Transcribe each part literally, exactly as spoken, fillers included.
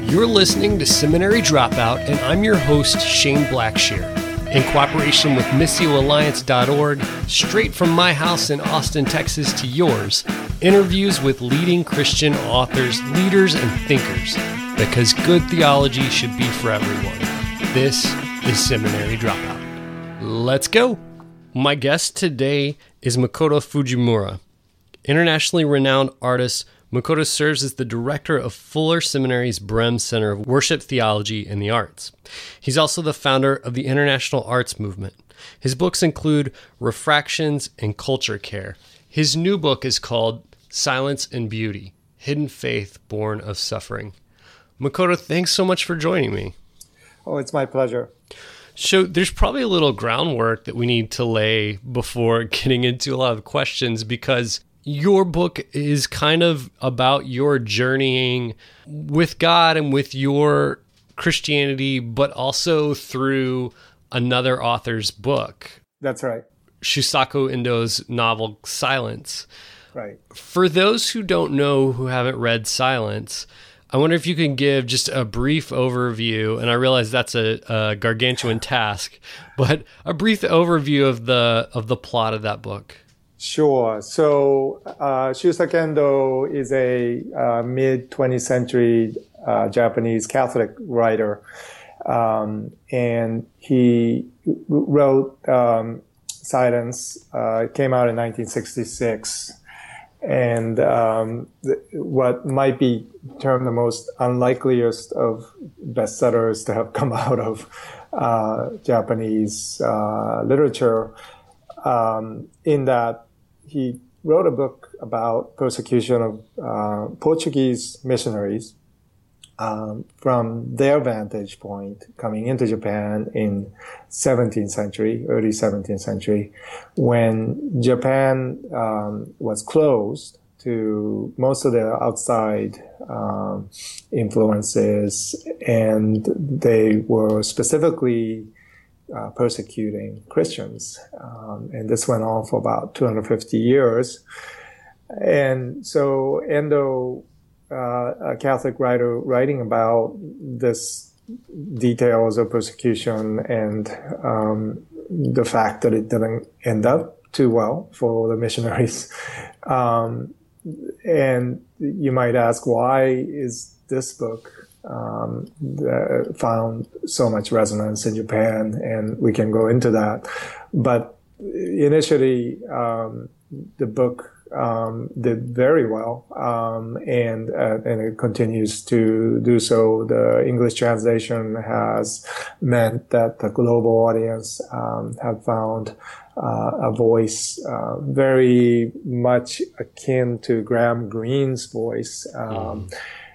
You're listening to Seminary Dropout, and I'm your host, Shane Blackshear. In cooperation with Missio Alliance dot org, straight from my house in Austin, Texas to yours, interviews with leading Christian authors, leaders, and thinkers, because good theology should be for everyone. This is Seminary Dropout. Let's go! My guest today is Makoto Fujimura. Internationally renowned artist, Makoto serves as the director of Fuller Seminary's Brehm Center of Worship Theology and the Arts. He's also the founder of the International Arts Movement. His books include Refractions and Culture Care. His new book is called Silence and Beauty, Hidden Faith Born of Suffering. Makoto, thanks so much for joining me. Oh, it's my pleasure. So there's probably a little groundwork that we need to lay before getting into a lot of questions, because your book is kind of about your journeying with God and with your Christianity, but also through another author's book. That's right. Shusaku Endo's novel, Silence. Right. For those who don't know, who haven't read Silence, I wonder if you can give just a brief overview, and I realize that's a, a gargantuan task, but a brief overview of the of the plot of that book. Sure. So uh, Shusaku Endo is a uh, mid-twentieth century uh, Japanese Catholic writer, um, and he wrote um, Silence. Uh, it came out in nineteen sixty-six, and um, th- what might be termed the most unlikeliest of bestsellers to have come out of uh, Japanese uh, literature, um, in that he wrote a book about persecution of uh, Portuguese missionaries um, from their vantage point coming into Japan in seventeenth century, early seventeenth century, when Japan um, was closed to most of the outside um, influences, and they were specifically Uh, persecuting Christians. Um, and this went on for about two hundred fifty years. And so Endo, uh, a Catholic writer writing about this details of persecution and um, the fact that it didn't end up too well for the missionaries. Um, and you might ask, why is this book Um, uh, found so much resonance in Japan, and we can go into that. But initially, um, the book um, did very well, um, and uh, and it continues to do so. The English translation has meant that the global audience um, have found uh, a voice uh, very much akin to Graham Greene's voice. Um, mm.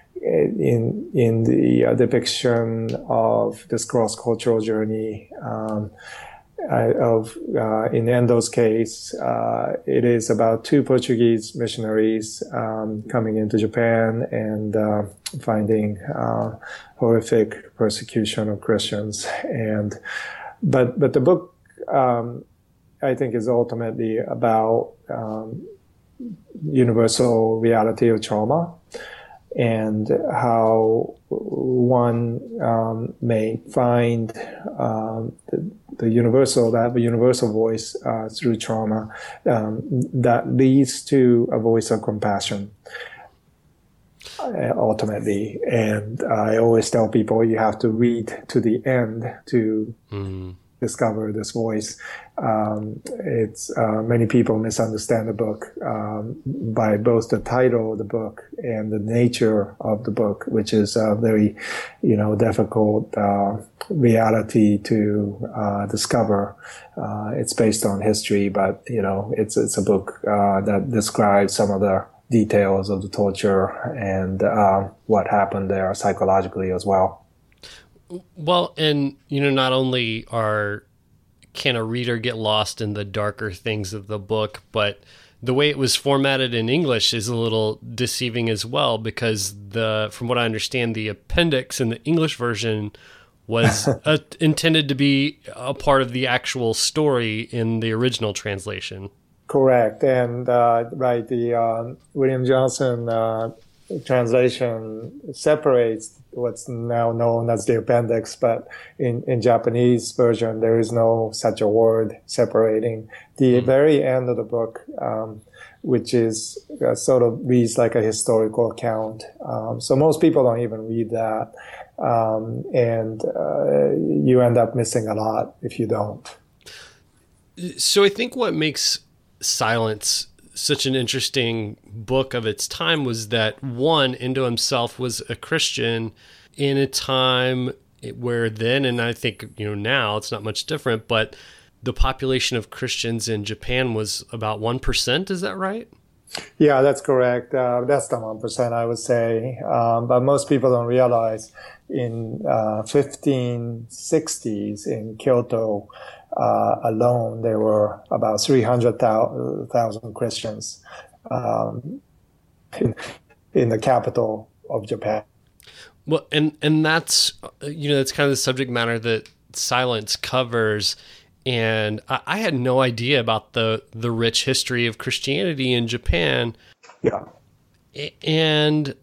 in in the uh, depiction of this cross-cultural journey um, uh, of uh, in Endo's case, uh, it is about two Portuguese missionaries um, coming into Japan and uh, finding uh, horrific persecution of Christians. And but but the book, um, I think, is ultimately about um, universal reality of trauma, and how one um, may find um, the, the universal, that have a universal voice uh, through trauma um, that leads to a voice of compassion, uh, ultimately. And I always tell people you have to read to the end to mm. discover this voice. Um, it's uh, many people misunderstand the book um, by both the title of the book and the nature of the book, which is a very, you know, difficult uh, reality to uh, discover. Uh, it's based on history, but you know, it's it's a book uh, that describes some of the details of the torture and uh, what happened there psychologically as well. Well, and you know, not only are can a reader get lost in the darker things of the book, but the way it was formatted in English is a little deceiving as well, because the, from what I understand, the appendix in the English version was uh, intended to be a part of the actual story in the original translation. Correct. And, uh, right, the, uh, William Johnson, uh, translation separates what's now known as the appendix, but in, in Japanese version, there is no such a word separating the mm-hmm. very end of the book, um, which is uh, sort of reads like a historical account. Um, so most people don't even read that. Um, and uh, you end up missing a lot if you don't. So I think what makes Silence such an interesting book of its time was that, one, Endo himself was a Christian in a time where then, and I think, you know, now it's not much different, but the population of Christians in Japan was about one percent. Is that right? Yeah, that's correct. Uh, that's the one percent, I would say. Um, but most people don't realize in uh, fifteen sixties in Kyoto uh, alone, there were about three hundred thousand Christians um, in, in the capital of Japan. Well, and, and that's, you know, that's kind of the subject matter that Silence covers. And I, I had no idea about the, the rich history of Christianity in Japan. Yeah. And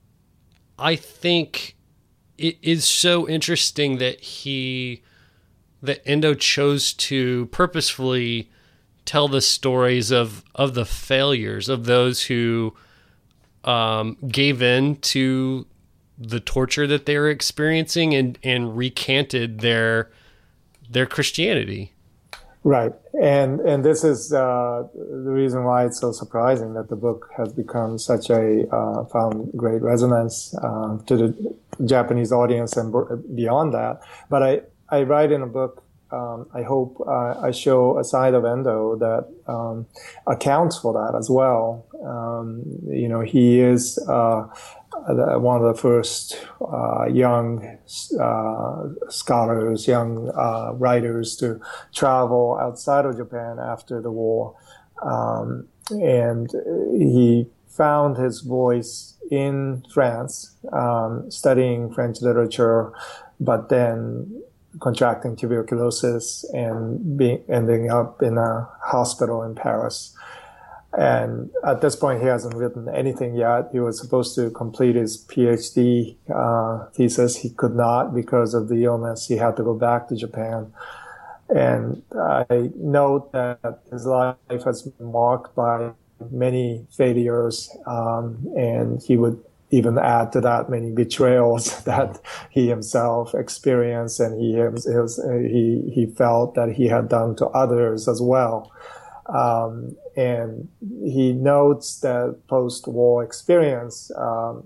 I think it is so interesting that he, that Endo chose to purposefully tell the stories of, of the failures of those who um, gave in to the torture that they were experiencing and, and recanted their their Christianity. Right. And and this is uh, the reason why it's so surprising that the book has become such a uh, found great resonance uh, to the Japanese audience and beyond that. But I, I write in a book, um, I hope uh, I show a side of Endo that um, accounts for that as well. Um, you know, he is uh, one of the first uh, young uh, scholars, young uh, writers to travel outside of Japan after the war. Um, and he found his voice in France, um, studying French literature, but then contracting tuberculosis and being, ending up in a hospital in Paris. And at this point, he hasn't written anything yet. He was supposed to complete his PhD uh, thesis. He could not because of the illness. He had to go back to Japan. And I note that his life has been marked by many failures, um, and he would even add to that many betrayals that he himself experienced, and he he he felt that he had done to others as well. Um, and he notes that post-war experience, um,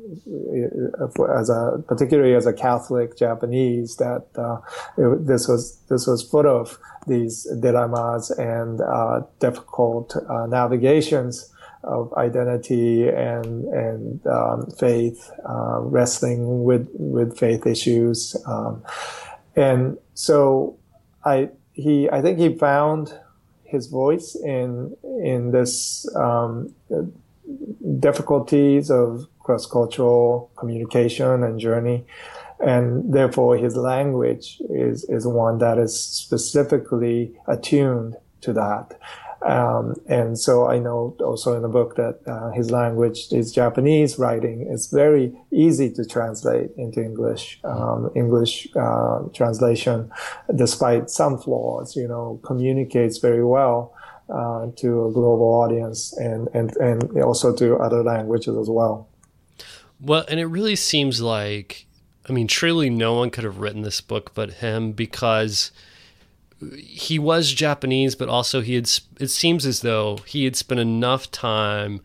as a, particularly as a Catholic Japanese, that, uh, it, this was, this was full of these dilemmas and, uh, difficult, uh, navigations of identity and, and, um, faith, uh, wrestling with, with faith issues. Um, and so I, he, I think he found his voice in in this um, difficulties of cross-cultural communication and journey, and therefore his language is is one that is specifically attuned to that. Um, and so I know also in the book that uh, his language is Japanese writing. It's very easy to translate into English. Um, English uh, translation, despite some flaws, you know, communicates very well uh, to a global audience and, and, and also to other languages as well. Well, and it really seems like, I mean, truly no one could have written this book but him, because he was Japanese, but also he had, it seems as though he had spent enough time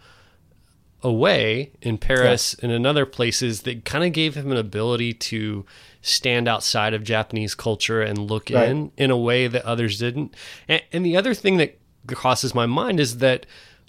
away in Paris yeah. and in other places that kind of gave him an ability to stand outside of Japanese culture and look right. in in a way that others didn't. And, and the other thing that crosses my mind is that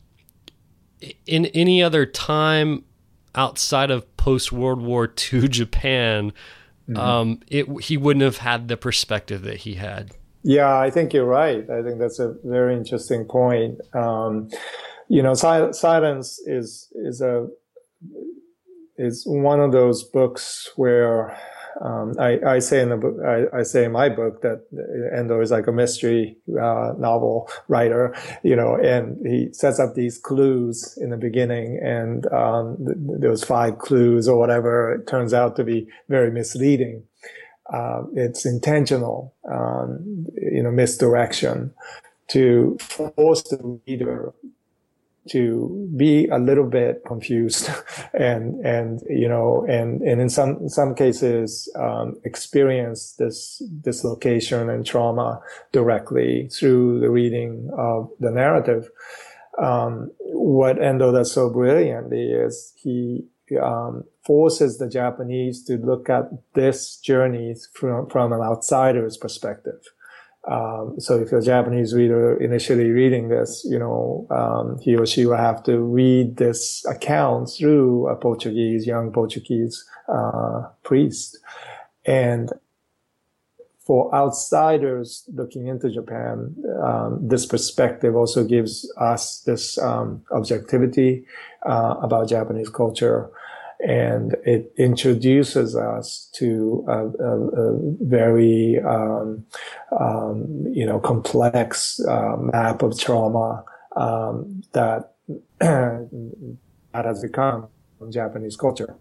in any other time outside of post-World War Two Japan, mm-hmm. um, it, he wouldn't have had the perspective that he had. Yeah, I think you're right. I think that's a very interesting point. Um, you know, si- Silence is is a is one of those books where Um, I, I say in the book, I, I say in my book that Endo is like a mystery uh, novel writer, you know, and he sets up these clues in the beginning, and um, th- there was five clues or whatever. It turns out to be very misleading. Uh, it's intentional, um, you know, misdirection to force the reader to be a little bit confused and, and, you know, and, and in some, in some cases, um, experience this dislocation and trauma directly through the reading of the narrative. Um, what Endo does so brilliantly is he, um, forces the Japanese to look at this journey from, from an outsider's perspective. Um, so if a Japanese reader initially reading this, you know, um, he or she will have to read this account through a Portuguese, young Portuguese, uh, priest. And for outsiders looking into Japan, um, this perspective also gives us this, um, objectivity, uh, about Japanese culture. And it introduces us to a, a, a very, um, um, you know, complex uh, map of trauma um, that that has become Japanese culture.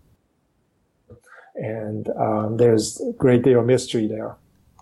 And um, there's a great deal of mystery there.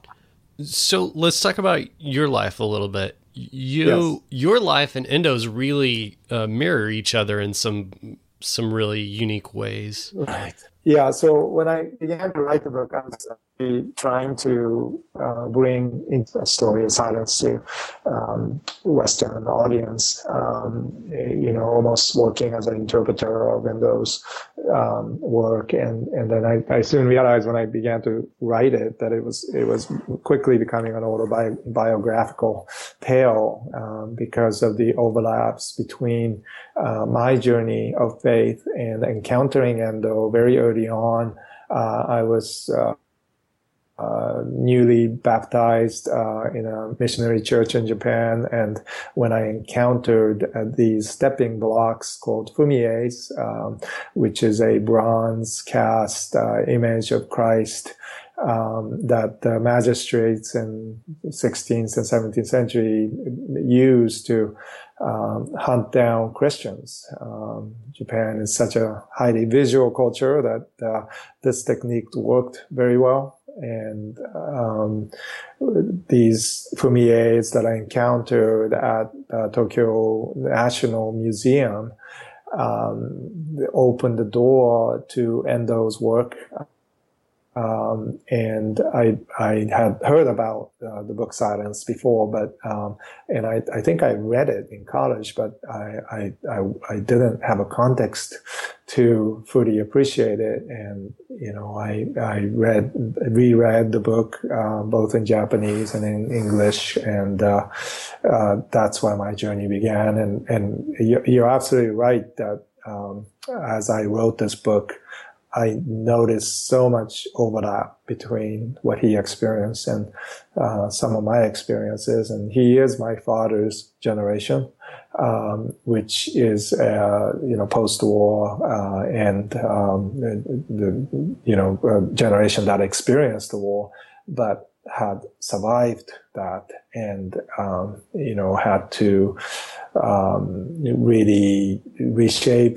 So let's talk about your life a little bit. You, yes. Your life and Endo's really uh, mirror each other in some some really unique ways. Right. Yeah. So when I began to write the book, I was actually trying to uh, bring into a story of silence to um, Western audience, um, you know, almost working as an interpreter of Endo's um, work. And, and then I, I soon realized when I began to write it that it was, it was quickly becoming an autobiographical tale um, because of the overlaps between uh, my journey of faith and encountering Endo very early on. Uh, I was uh, uh, newly baptized uh, in a missionary church in Japan, and when I encountered uh, these stepping blocks called fumies, um, which is a bronze cast uh, image of Christ um, that the magistrates in sixteenth and seventeenth century used to Um, hunt down Christians. Um, Japan is such a highly visual culture that uh, this technique worked very well. And um, these fumies that I encountered at uh, Tokyo National Museum um, opened the door to Endo's work. Um, and I, I had heard about uh, the book Silence before, but, um, and I, I think I read it in college, but I, I, I, I didn't have a context to fully appreciate it. And, you know, I, I read, reread the book, uh, both in Japanese and in English. And, uh, uh, that's where my journey began. And, and you're, you're absolutely right that, um, as I wrote this book, I noticed so much overlap between what he experienced and uh, some of my experiences. And he is my father's generation, um, which is, uh, you know, post-war uh, and um, the, the, you know, uh, generation that experienced the war, but had survived that and, um, you know, had to um, really reshape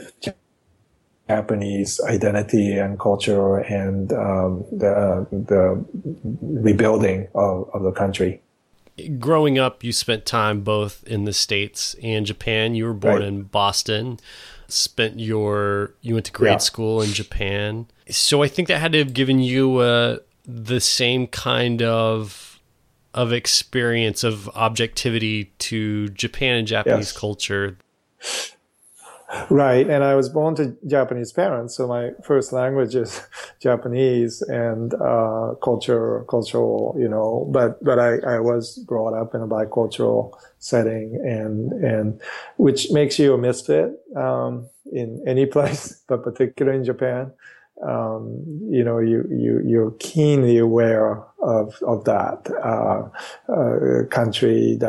Japanese identity and culture and um, the the rebuilding of, of the country. Growing up, you spent time both in the States and Japan. You were born right. in Boston, spent your you went to grade yeah. school in Japan. So I think that had to have given you uh, the same kind of of experience of objectivity to Japan and Japanese yes. culture. Right. And I was born to Japanese parents, so my first language is Japanese and, uh, culture, cultural, you know, but, but I, I was brought up in a bicultural setting and, and which makes you a misfit, um, in any place, but particularly in Japan. Um, you know, you, you, you're keenly aware of, of that, uh, uh, country that,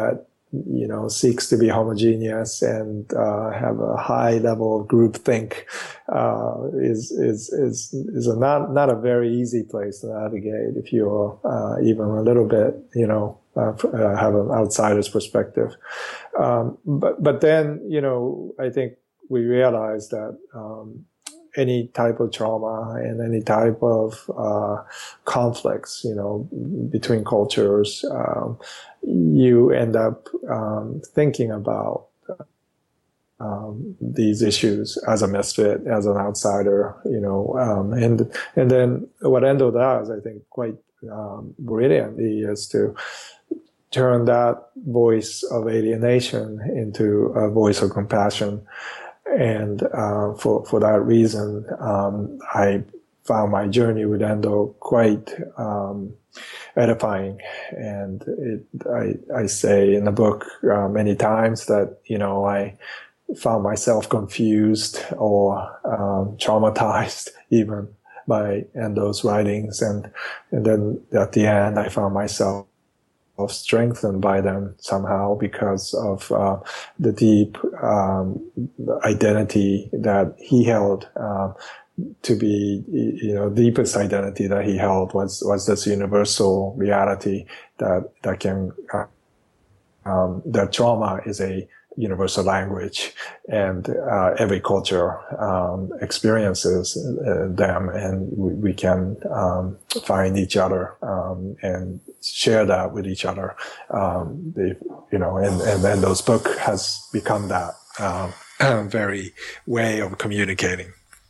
you know, seeks to be homogeneous and uh, have a high level of groupthink uh, is is is is a not not a very easy place to navigate if you're uh, even a little bit, you know, uh, have an outsider's perspective. Um, but but then, you know, I think we realize that um, any type of trauma and any type of uh, conflicts, you know, between cultures, um, you end up um, thinking about um, these issues as a misfit, as an outsider, you know, um, and and then what Endo does, I think, quite um, brilliantly, is to turn that voice of alienation into a voice of compassion. And uh, for for that reason, um, I found my journey with Endo quite um, edifying. And it, I, I say in the book uh, many times that, you know, I found myself confused or um, traumatized even by Endo's writings. And, and then at the end, I found myself strengthened by them somehow because of uh, the deep um, identity that he held uh, to be, you know, deepest identity that he held was was this universal reality that that can uh, um, that trauma is a universal language, and uh, every culture um, experiences uh, them, and we, we can um, find each other um, and share that with each other. Um, they, you know, and and then those book has become that um, very way of communicating.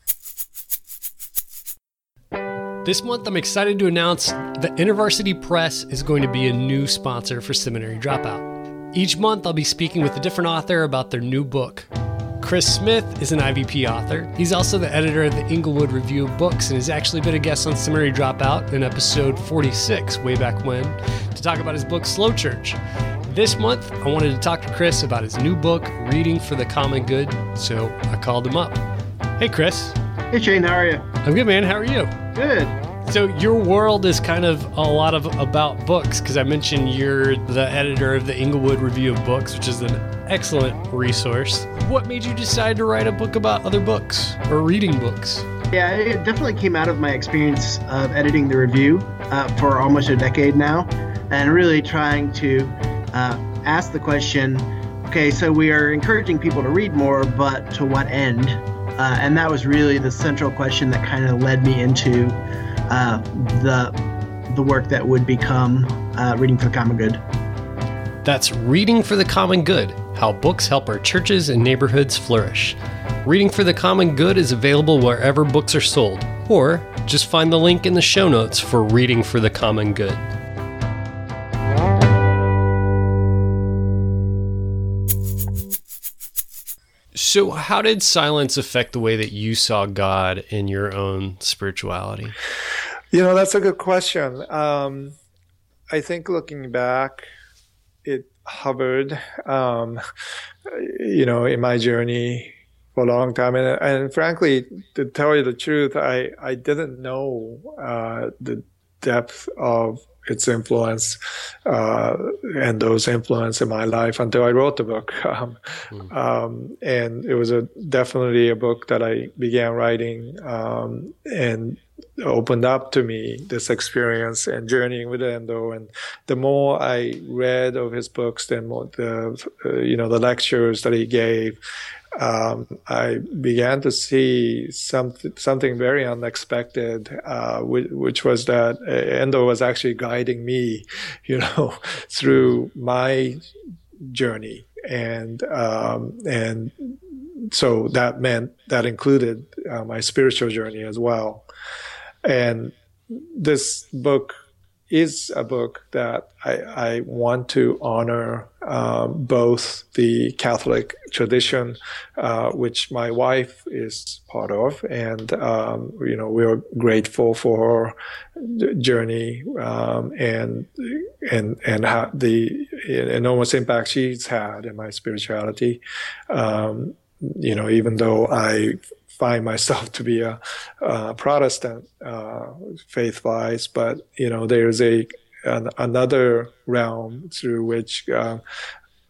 This month, I'm excited to announce that InterVarsity Press is going to be a new sponsor for Seminary Dropout. Each month, I'll be speaking with a different author about their new book. Chris Smith is an I V P author. He's also the editor of the Englewood Review of Books and has actually been a guest on Seminary Dropout in episode forty-six, way back when, to talk about his book, Slow Church. This month, I wanted to talk to Chris about his new book, Reading for the Common Good, so I called him up. Hey, Chris. Hey, Shane, how are you? I'm good, man. How are you? Good. So your world is kind of a lot of about books, because I mentioned you're the editor of the Englewood Review of Books, which is an excellent resource. What made you decide to write a book about other books or reading books? Yeah, it definitely came out of my experience of editing the review uh, for almost a decade now, and really trying to uh, ask the question, okay, so we are encouraging people to read more, but to what end? Uh, and that was really the central question that kind of led me into uh, the the work that would become uh, Reading for the Common Good. That's Reading for the Common Good, How Books Help Our Churches and Neighborhoods Flourish. Reading for the Common Good is available wherever books are sold, or just find the link in the show notes for Reading for the Common Good. So how did silence affect the way that you saw God in your own spirituality? You know, that's a good question. Um, I think looking back, it hovered, um, you know, in my journey for a long time. And, and frankly, to tell you the truth, I, I didn't know uh, the depth of its influence uh, and those influence in my life until I wrote the book. Um, mm. um, and it was a definitely a book that I began writing um, and opened up to me this experience and journeying with Endo. And the more I read of his books, the more the uh, you know the lectures that he gave, Um, I began to see something something very unexpected, uh, which, which was that Endo was actually guiding me, you know, through my journey, and um, and so that meant that included uh, my spiritual journey as well. And this book is a book that I, I want to honor um, both the Catholic tradition, uh, which my wife is part of, and um, you know, we're grateful for her journey um, and and and how the enormous impact she's had in my spirituality. Um, you know, even though I find myself to be a, a Protestant uh, faith-wise, but you know, there's a an, another realm through which uh,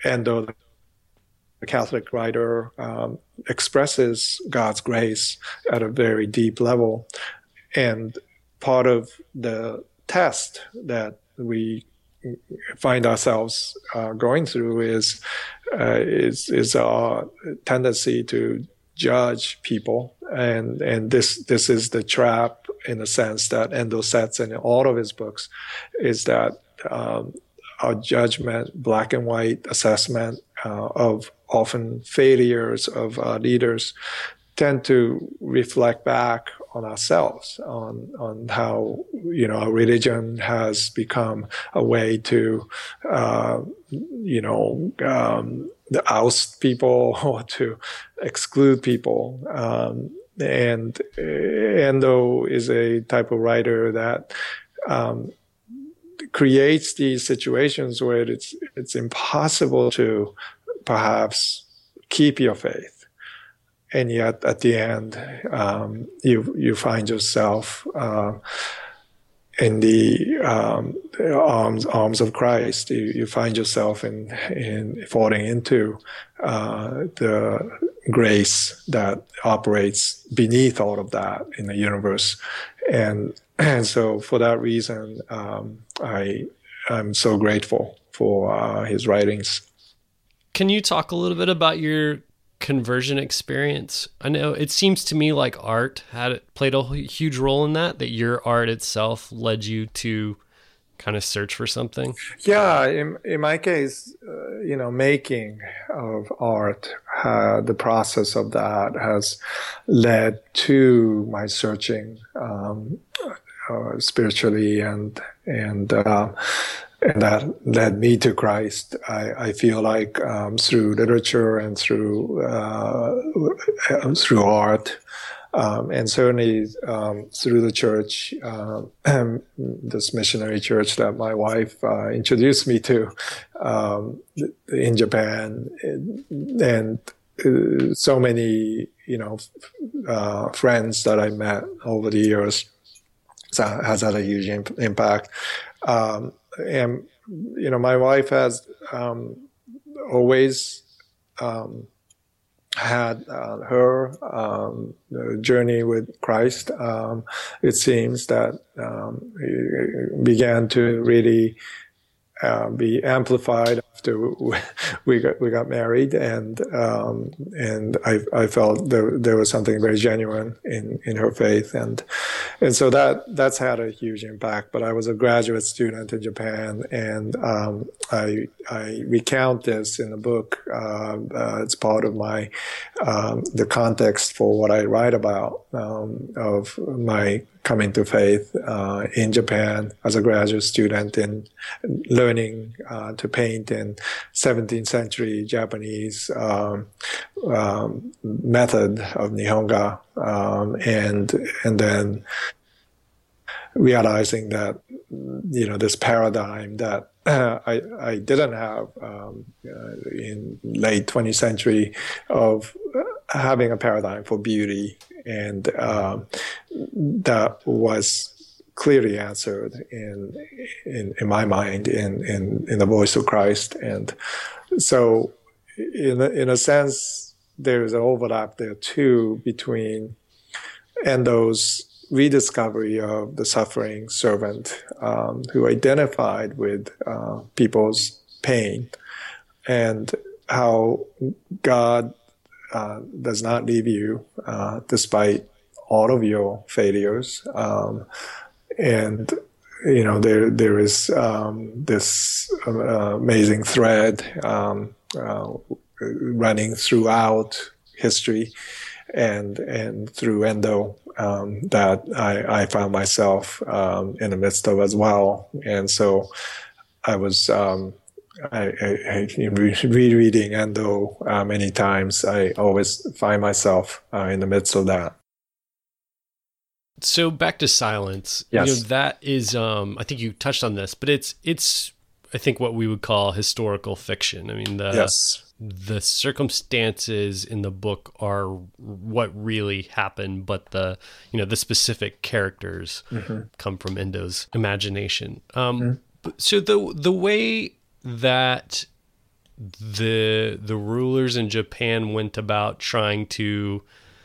Endo, the Catholic writer, um, expresses God's grace at a very deep level. And part of the test that we find ourselves uh, going through is, uh, is is our tendency to judge people, and and this this is the trap in the sense that Endo sets in all of his books, is that um, our judgment, black and white assessment uh, of often failures of our leaders, tend to reflect back on ourselves, on on how, you know, our religion has become a way to, uh, you know, um, oust people or to exclude people. Um, and Endo is a type of writer that um, creates these situations where it's it's impossible to perhaps keep your faith. And yet, at the end, um, you you find yourself uh, in the um, arms arms of Christ. You, you find yourself in in falling into uh, the grace that operates beneath all of that in the universe. And and so, for that reason, um, I I'm so grateful for uh, his writings. Can you talk a little bit about your conversion experience? I know it seems to me like art had played a huge role in that, that your art itself led you to kind of search for something. Yeah, in, in my case, uh, you know, making of art, uh, the process of that has led to my searching um, uh, spiritually, and and uh, and that led me to Christ. I, I feel like um, through literature and through uh, through art, um, and certainly um, through the church, uh, this missionary church that my wife uh, introduced me to um, in Japan, and uh, so many, you know, uh, friends that I met over the years has had a huge imp- impact. Um, And, you know, my wife has um, always um, had uh, her um, journey with Christ. Um, it seems that um, began to really uh, be amplified after we got we got married, and um, and I I felt there there was something very genuine in, in her faith, and and so that that's had a huge impact. But I was a graduate student in Japan, and um, I I recount this in the book. Uh, uh, it's part of my um, the context for what I write about um, of my coming to faith uh, in Japan as a graduate student, and learning uh, to paint in seventeenth century Japanese um, um, method of Nihonga, um, and and then realizing that, you know, this paradigm that uh, I I didn't have um, uh, in late twentieth century of having a paradigm for beauty, and um, that was clearly answered in in, in my mind in, in in the voice of Christ. And so in a, in a sense there's an overlap there too between Endo's rediscovery of the suffering servant um, who identified with uh, people's pain, and how God uh, does not leave you uh, despite all of your failures. Um, and you know, there there is um, this uh, amazing thread um, uh, running throughout history and and through Endo um, that I, I found myself um, in the midst of as well. And so I was um, I, I, I rereading Endo uh, many times. I always find myself uh, in the midst of that. So back to Silence. Yes. You know, that is, um, I think you touched on this, but it's, it's, I think what we would call historical fiction. I mean, the, yes. the circumstances in the book are what really happened, but the, you know, the specific characters mm-hmm. come from Endo's imagination. Um, mm-hmm. So the, the way that the the rulers in Japan went about trying to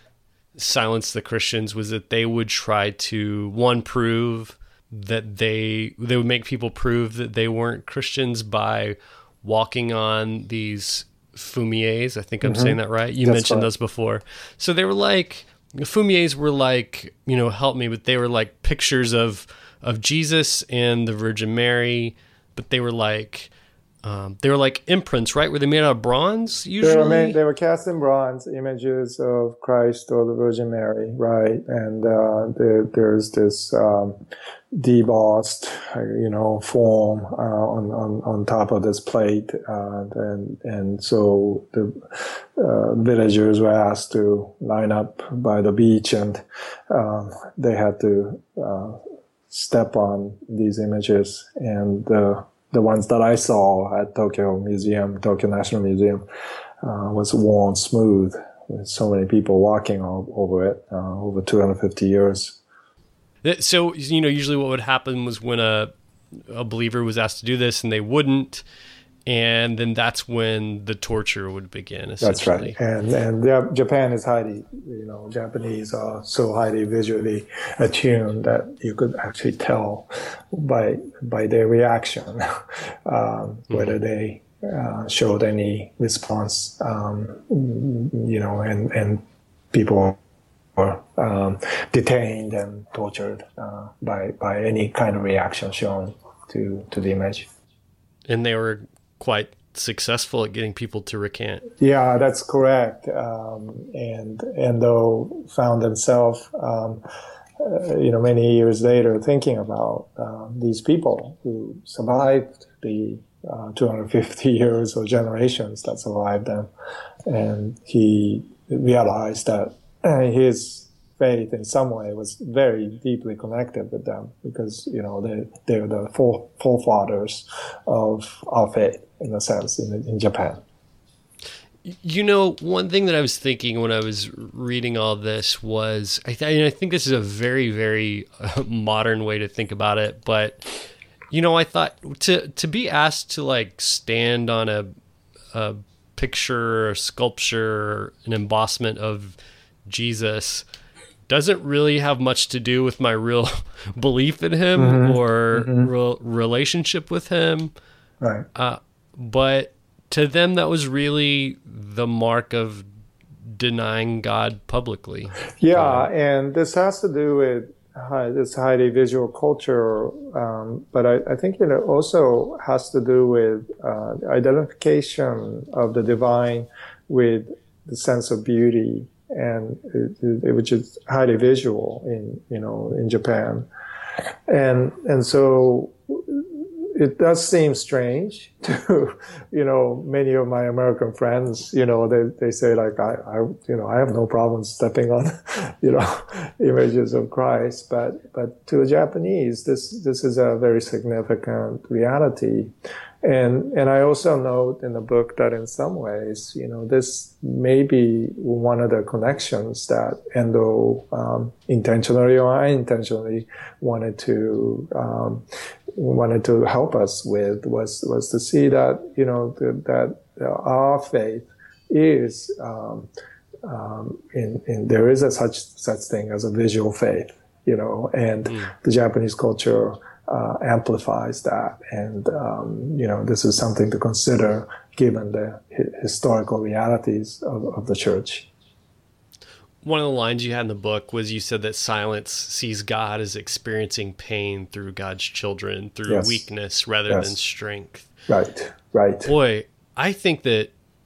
silence the Christians was that they would try to, one, prove that they they would make people prove that they weren't Christians by walking on these fumiers. I think I'm mm-hmm. saying that right. You That's mentioned right. those before. So they were like, the fumiers were like, you know, help me, but they were like pictures of of Jesus and the Virgin Mary, but they were like, um, they were like imprints, right? Were they made out of bronze usually? They were, made, they were cast in bronze, images of Christ or the Virgin Mary, right? And uh, there, there's this um, debossed, you know, form uh, on, on on top of this plate, uh, and and so the uh, villagers were asked to line up by the beach, and um, they had to uh, step on these images, and uh, the ones that I saw at Tokyo Museum, Tokyo National Museum, uh, was worn smooth with so many people walking all over it uh, over two hundred fifty years. So, you know, usually what would happen was when a a believer was asked to do this and they wouldn't, and then that's when the torture would begin, essentially. That's right. And and yeah, Japan is highly, you know, Japanese are so highly visually attuned that you could actually tell by by their reaction um, mm-hmm. whether they uh, showed any response, um, you know, and, and people were um, detained and tortured uh, by by any kind of reaction shown to, to the image. And they were quite successful at getting people to recant. Yeah, that's correct. Um, and Endo found himself, um, uh, you know, many years later thinking about uh, these people who survived the uh, two hundred fifty years or generations that survived them. And he realized that uh, his faith in some way was very deeply connected with them because, you know, they, they're the fore, forefathers of our faith, in a sense, in, in Japan. You know, one thing that I was thinking when I was reading all this was, I, th- I think this is a very, very uh, modern way to think about it, but, you know, I thought to to be asked to, like, stand on a, a picture, a sculpture, an embossment of Jesus doesn't really have much to do with my real belief in him mm-hmm. or mm-hmm. real relationship with him. Right. Uh, but to them, that was really the mark of denying God publicly. Yeah, um, and this has to do with uh, this highly visual culture, um, but I, I think it also has to do with uh, identification of the divine with the sense of beauty, and it, it, which is highly visual in you know in Japan, and and so. It does seem strange to, you know, many of my American friends, you know, they, they say like, I, I, you know, I have no problem stepping on, you know, images of Christ. But, but to a Japanese, this, this is a very significant reality. And, and I also note in the book that in some ways, you know, this may be one of the connections that Endo, um, intentionally or unintentionally wanted to, um, wanted to help us with was, was to see that, you know, the, that our faith is, um, um, in, in, there is a such, such thing as a visual faith, you know, and mm. the Japanese culture, Uh, amplifies that, and um, you know this is something to consider given the hi- historical realities of, of the church. One of the lines you had in the book was you said that silence sees God as experiencing pain through God's children, through yes. weakness rather yes. than strength. Right, right. Boy, I think that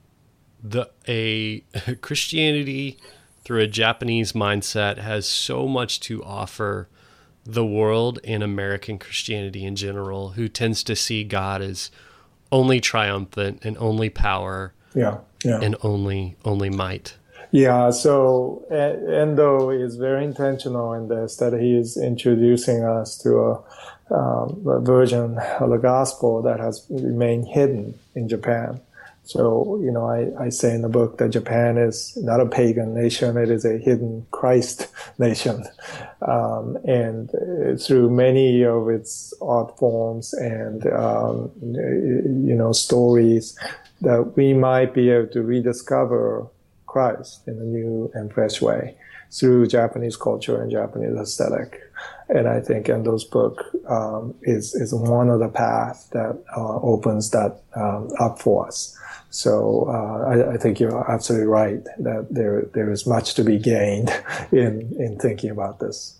the a Christianity through a Japanese mindset has so much to offer the world and American Christianity in general, who tends to see God as only triumphant and only power yeah, yeah. and only only might. Yeah, so Endo is very intentional in this, that he is introducing us to a, um, a version of the gospel that has remained hidden in Japan So, you know, I, I say in the book that Japan is not a pagan nation, it is a hidden Christ nation. Um, and through many of its art forms and, um, you know, stories, that we might be able to rediscover Christ in a new and fresh way through Japanese culture and Japanese aesthetic. And I think Endo's book um, is, is one of the paths that uh, opens that um, up for us. So uh, I, I think you're absolutely right that there there is much to be gained in in thinking about this.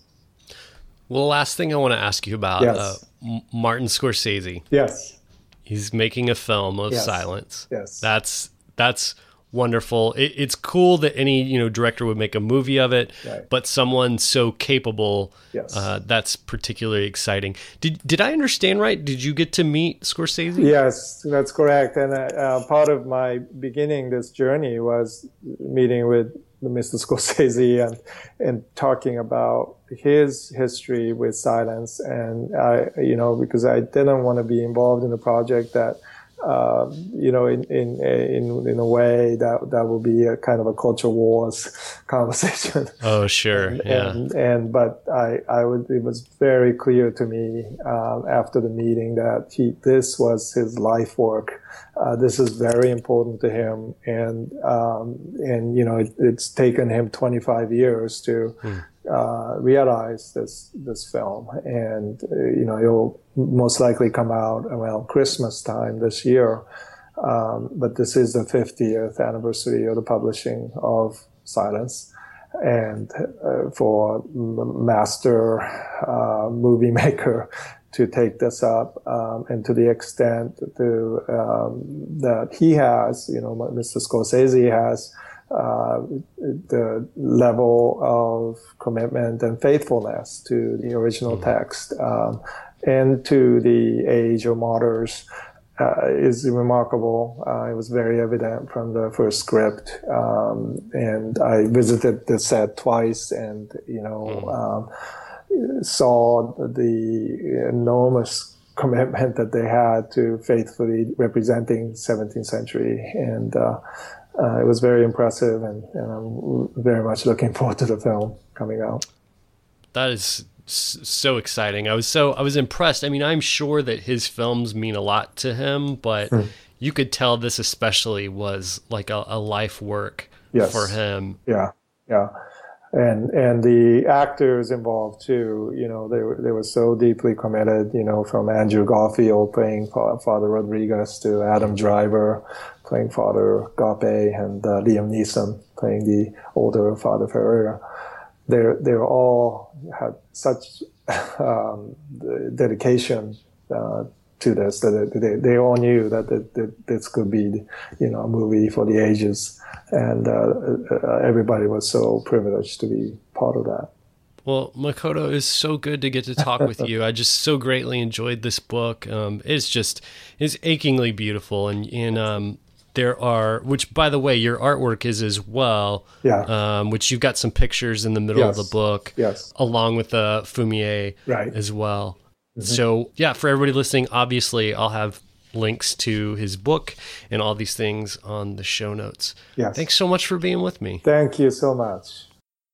Well, last thing I want to ask you about, yes. uh, Martin Scorsese. Yes. He's making a film of yes. silence. Yes. That's that's wonderful. It, it's cool that any you know director would make a movie of it, right. but someone so capable, yes. uh, that's particularly exciting. Did did I understand right? Did you get to meet Scorsese? Yes, that's correct. And uh, part of my beginning this journey was meeting with Mister Scorsese and and talking about his history with silence. And I, you know, because I didn't want to be involved in a project that. Uh, you know, in, in in in a way that that will be a kind of a culture wars conversation. Oh, sure, and, yeah. And, and but I I would it was very clear to me um, after the meeting that he this was his life work. Uh, this is very important to him, and um, and you know it, it's taken him twenty-five years to. Hmm. Uh, realize this this film, and uh, you know it'll most likely come out around Christmas time this year. Um, but this is the fiftieth anniversary of the publishing of Silence, and uh, for master uh, movie maker to take this up, um, and to the extent to um, that he has, you know, Mister Scorsese has. Uh, the level of commitment and faithfulness to the original text um, and to the age of martyrs uh, is remarkable. Uh, it was very evident from the first script, um, and I visited the set twice, and you know um, saw the enormous commitment that they had to faithfully representing seventeenth century and. Uh, Uh, it was very impressive, and, and I'm very much looking forward to the film coming out. That is so exciting. I was so I was impressed. I mean, I'm sure that his films mean a lot to him, but mm. you could tell this especially was like a, a life work yes. for him. Yeah, yeah. And and the actors involved too, you know, they were they were so deeply committed, you know, from Andrew Garfield playing Father Rodriguez to Adam Driver playing Father Garpe and uh, Liam Neeson playing the older Father Ferreira. They're they're all had such um, dedication uh, to this that they they all knew that, that, that this could be, you know, a movie for the ages. And uh, everybody was so privileged to be part of that. Well, Makoto, it's so good to get to talk with you. I just so greatly enjoyed this book. Um, it's just, it's achingly beautiful. And, and um, there are, which by the way, your artwork is as well, yeah. um, which you've got some pictures in the middle yes. of the book, yes. along with the Fumie right. as well. Mm-hmm. So yeah, for everybody listening, obviously I'll have links to his book and all these things on the show notes. Yes. Thanks so much for being with me. Thank you so much.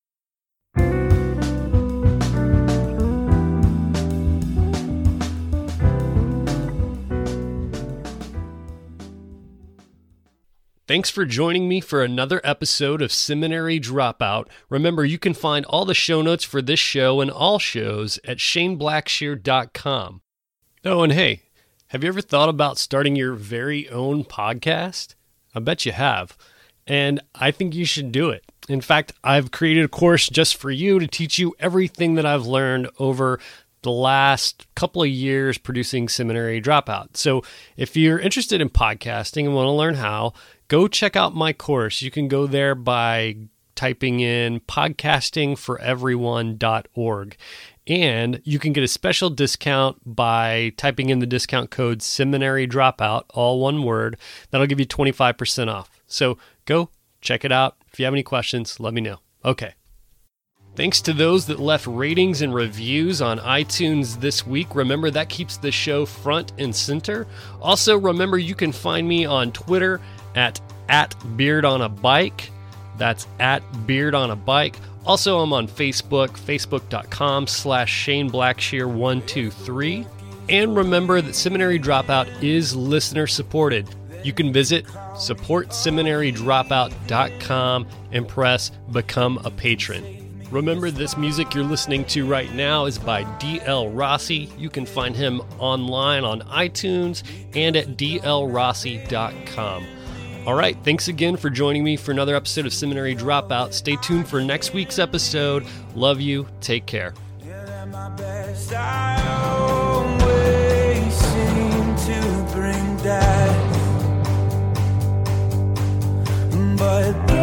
Thanks for joining me for another episode of Seminary Dropout. Remember, you can find all the show notes for this show and all shows at shane blackshear dot com. Oh, and hey, have you ever thought about starting your very own podcast? I bet you have. And I think you should do it. In fact, I've created a course just for you to teach you everything that I've learned over the last couple of years producing Seminary Dropout. So if you're interested in podcasting and want to learn how, go check out my course. You can go there by typing in podcasting for everyone dot org. And you can get a special discount by typing in the discount code Seminary Dropout, all one word. That'll give you twenty-five percent off. So go check it out. If you have any questions, let me know. Okay. Thanks to those that left ratings and reviews on iTunes this week. Remember, that keeps the show front and center. Also, remember, you can find me on Twitter at at Beard on a Bike. That's at Beard on a Bike. Also, I'm on Facebook, facebook.com slash Shane Blackshear one two three. And remember that Seminary Dropout is listener supported. You can visit support seminary dropout dot com and press Become a Patron. Remember, this music you're listening to right now is by D L Rossi. You can find him online on iTunes and at d l rossi dot com. All right, thanks again for joining me for another episode of Seminary Dropout. Stay tuned for next week's episode. Love you. Take care. But